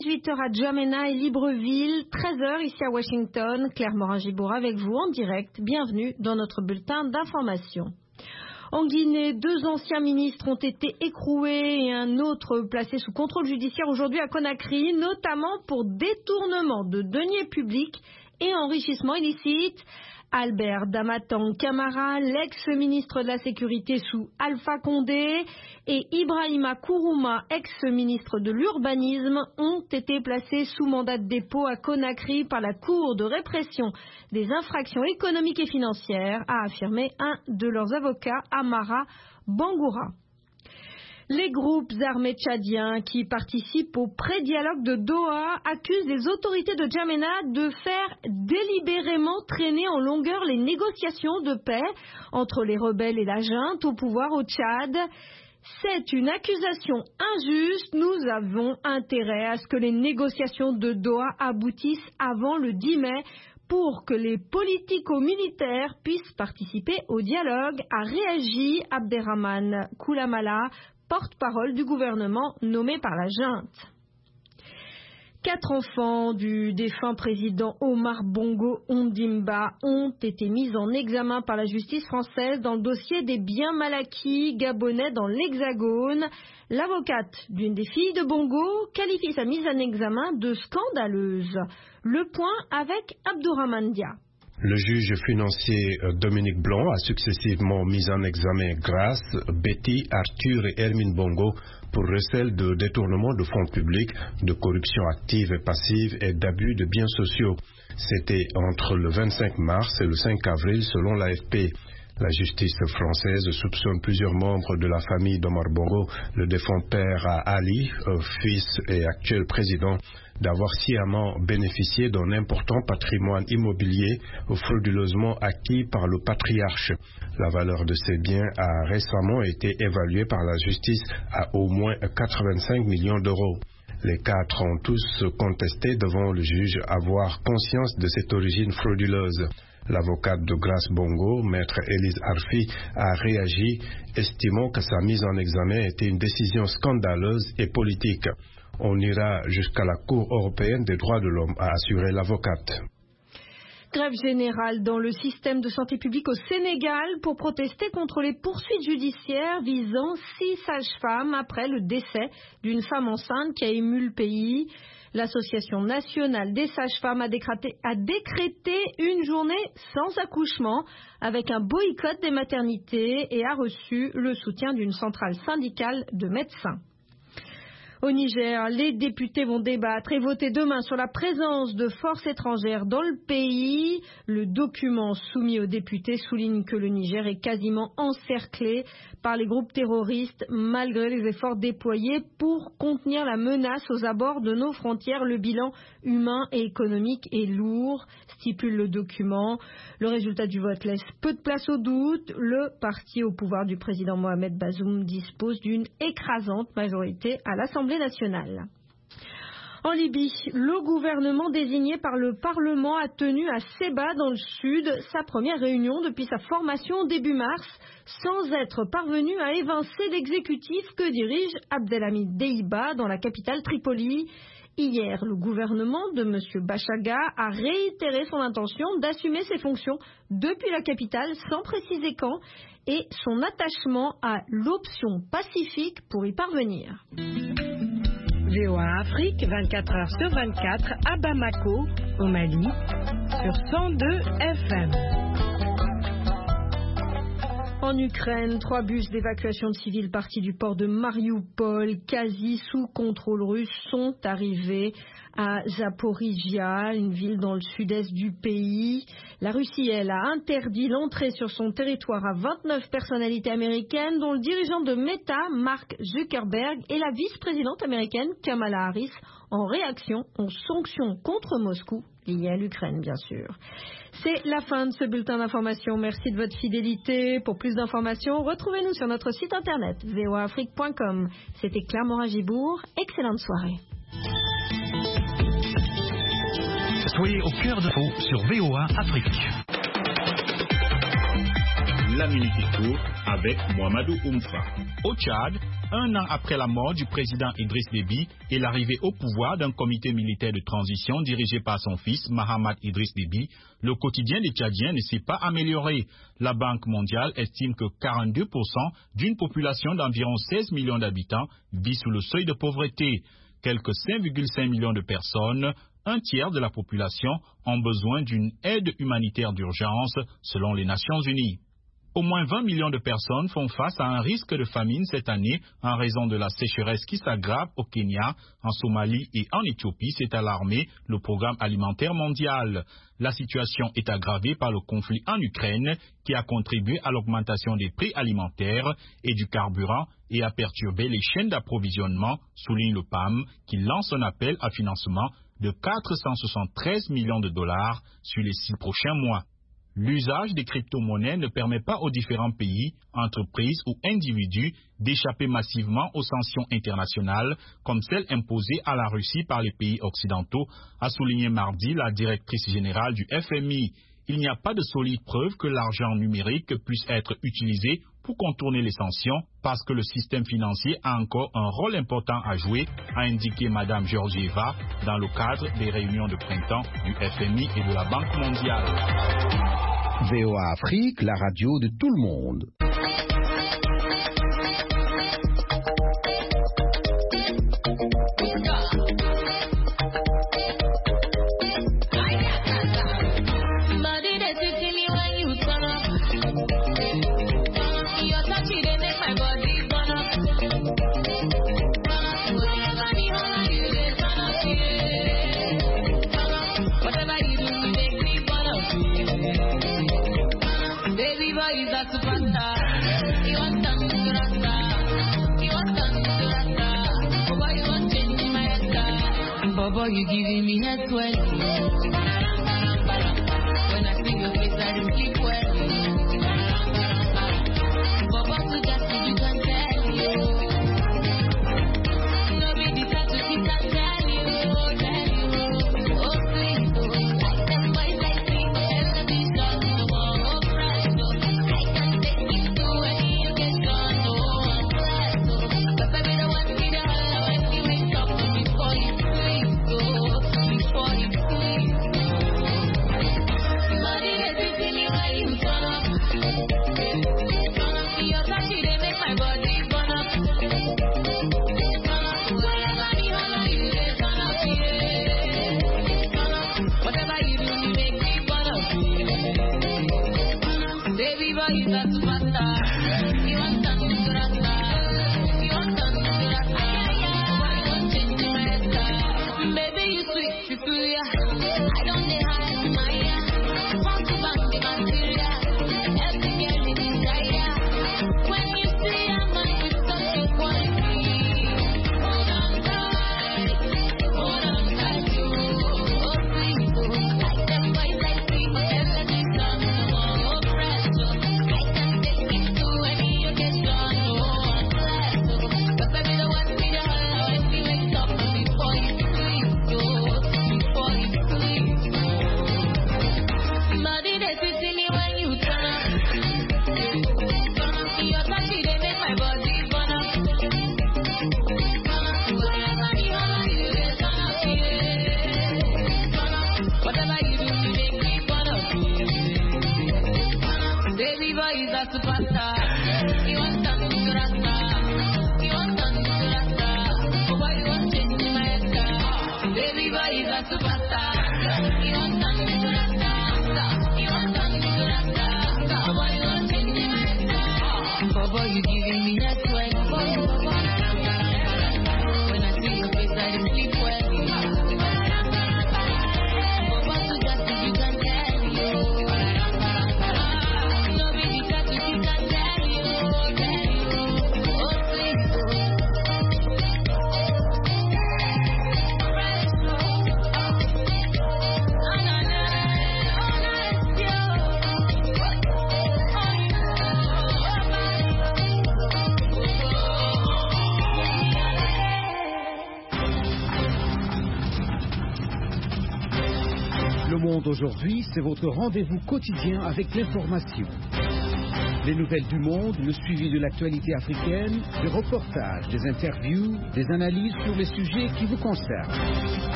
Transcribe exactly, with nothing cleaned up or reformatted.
dix-huit heures à Djamena et Libreville, treize heures ici à Washington. Claire Morin-Gibour avec vous en direct. Bienvenue dans notre bulletin d'information. En Guinée, deux anciens ministres ont été écroués et un autre placé sous contrôle judiciaire aujourd'hui à Conakry, notamment pour détournement de deniers publics et enrichissement illicite. Albert Damatang Camara, l'ex-ministre de la Sécurité sous Alpha Condé, et Ibrahima Kourouma, ex-ministre de l'Urbanisme, ont été placés sous mandat de dépôt à Conakry par la Cour de répression des infractions économiques et financières, a affirmé un de leurs avocats, Amara Bangoura. Les groupes armés tchadiens qui participent au pré-dialogue de Doha accusent les autorités de Djamena de faire délibérément traîner en longueur les négociations de paix entre les rebelles et la junte au pouvoir au Tchad. C'est une accusation injuste. Nous avons intérêt à ce que les négociations de Doha aboutissent avant le dix mai pour que les politico-militaires puissent participer au dialogue, a réagi Abderrahmane Koulamala, porte-parole du gouvernement nommé par la junte. Quatre enfants du défunt président Omar Bongo Ondimba ont été mis en examen par la justice française dans le dossier des biens mal acquis gabonais dans l'Hexagone. L'avocate d'une des filles de Bongo qualifie sa mise en examen de scandaleuse. Le point avec Abdourahmane Dia. Le juge financier Dominique Blanc a successivement mis en examen Grace, Betty, Arthur et Hermine Bongo pour recel de détournement de fonds publics, de corruption active et passive et d'abus de biens sociaux. C'était entre le vingt-cinq mars et le cinq avril selon l'A F P. La justice française soupçonne plusieurs membres de la famille d'Omar Bongo, le défunt père Ali, fils et actuel président, d'avoir sciemment bénéficié d'un important patrimoine immobilier frauduleusement acquis par le patriarche. La valeur de ces biens a récemment été évaluée par la justice à au moins quatre-vingt-cinq millions d'euros. Les quatre ont tous contesté devant le juge avoir conscience de cette origine frauduleuse. L'avocate de Grace Bongo, maître Élise Arfi, a réagi, estimant que sa mise en examen était une décision scandaleuse et politique. On ira jusqu'à la Cour européenne des droits de l'homme, a assuré l'avocate. Grève générale dans le système de santé publique au Sénégal pour protester contre les poursuites judiciaires visant six sages-femmes après le décès d'une femme enceinte qui a ému le pays. L'Association nationale des sages-femmes a décrété, a décrété une journée sans accouchement avec un boycott des maternités et a reçu le soutien d'une centrale syndicale de médecins. Au Niger, les députés vont débattre et voter demain sur la présence de forces étrangères dans le pays. Le document soumis aux députés souligne que le Niger est quasiment encerclé par les groupes terroristes malgré les efforts déployés pour contenir la menace aux abords de nos frontières. Le bilan humain et économique est lourd, stipule le document. Le résultat du vote laisse peu de place au doute. Le parti au pouvoir du président Mohamed Bazoum dispose d'une écrasante majorité à l'Assemblée nationale. En Libye, le gouvernement désigné par le Parlement a tenu à Séba dans le sud sa première réunion depuis sa formation début mars, sans être parvenu à évincer l'exécutif que dirige Abdelhamid Deiba dans la capitale Tripoli. Hier, le gouvernement de M. Bachaga a réitéré son intention d'assumer ses fonctions depuis la capitale sans préciser quand et son attachement à l'option pacifique pour y parvenir. V O A Afrique, vingt-quatre heures sur vingt-quatre, à Bamako, au Mali, sur cent deux F M. En Ukraine, trois bus d'évacuation de civils partis du port de Marioupol, quasi sous contrôle russe, sont arrivés à Zaporizhia, une ville dans le sud-est du pays. La Russie, elle, a interdit l'entrée sur son territoire à vingt-neuf personnalités américaines, dont le dirigeant de Meta, Mark Zuckerberg, et la vice-présidente américaine Kamala Harris, en réaction aux sanctions contre Moscou, liées à l'Ukraine, bien sûr. C'est la fin de ce bulletin d'information. Merci de votre fidélité. Pour plus d'informations, retrouvez-nous sur notre site internet v o a afrique point com. C'était Claire Morin-Gibour. Excellente soirée. Soyez au cœur de l'info sur V O A Afrique. l'Amérique Tour avec Mohamedou Oumfa. Au Tchad, un an après la mort du président Idriss Déby et l'arrivée au pouvoir d'un comité militaire de transition dirigé par son fils Mahamat Idriss Déby, le quotidien des Tchadiens ne s'est pas amélioré. La Banque mondiale estime que quarante-deux pour cent d'une population d'environ seize millions d'habitants vit sous le seuil de pauvreté. Quelques cinq virgule cinq millions de personnes, un tiers de la population, ont besoin d'une aide humanitaire d'urgence selon les Nations Unies. Au moins vingt millions de personnes font face à un risque de famine cette année en raison de la sécheresse qui s'aggrave au Kenya, en Somalie et en Éthiopie, s'est alarmé le Programme alimentaire mondial. La situation est aggravée par le conflit en Ukraine qui a contribué à l'augmentation des prix alimentaires et du carburant et a perturbé les chaînes d'approvisionnement, souligne le P A M, qui lance un appel à financement de quatre cent soixante-treize millions de dollars sur les six prochains mois. L'usage des crypto-monnaies ne permet pas aux différents pays, entreprises ou individus d'échapper massivement aux sanctions internationales comme celles imposées à la Russie par les pays occidentaux, a souligné mardi la directrice générale du F M I. Il n'y a pas de solides preuves que l'argent numérique puisse être utilisé pour contourner les sanctions parce que le système financier a encore un rôle important à jouer, a indiqué Mme Georgieva dans le cadre des réunions de printemps du F M I et de la Banque mondiale. V O A Afrique, la radio de tout le monde. Boy, you giving me head sweat. When I see your face, I don't sleep well. Baba, to just you can tell you. Nobody try to think I tell you, tell you. Oh, please, oh, like them boys like me, television, oh, fresh, oh. I can take you to any occasion, oh, I'm fresh, oh. But baby, the one see the whole when we wake up before you sleep. Before you sleep, money that you see me while you turn up, turn up to your touch, they make my body burn up, turn up, whatever you wanna you they turn up, yeah, turn up, whatever you do you make me burn up, yeah, baby boy you got to master, you want something to rasta, you want something to rasta, why you want change my style, baby you sweet. I don't need high my yeah. Want to bang the material. Every girl in desire. When you see a man with such a quality, hold on tight, hold on tight, oh please, oh. Like them boys like me, television, oh fresh, oh. I can take it to any occasion, oh I'm blessed, oh. But baby the one with the whole when we wake up before you sleep, oh. Before you sleep, body that you see me when you turn up, turn up to your touch, they make my body burn up, turn up, whatever you wanna do, they turn up, yeah, turn up, whatever you do, you make me burn up, yeah, baby boy is a superstar, you want something to rasta, you want something to rasta, but why you want change my style, baby boy is a superstar. You want something to rasta, you want something to rasta, Baba, you want change my style. Baba, you giving me that sweat. When I see your face, I don't sleep well. Baba, to just you can tell you. Nobody try to think I tell you, tell you. Oh, please, oh. Le Monde aujourd'hui, c'est votre rendez-vous quotidien avec l'information. Les nouvelles du monde, le suivi de l'actualité africaine, des reportages, des interviews, des analyses sur les sujets qui vous concernent.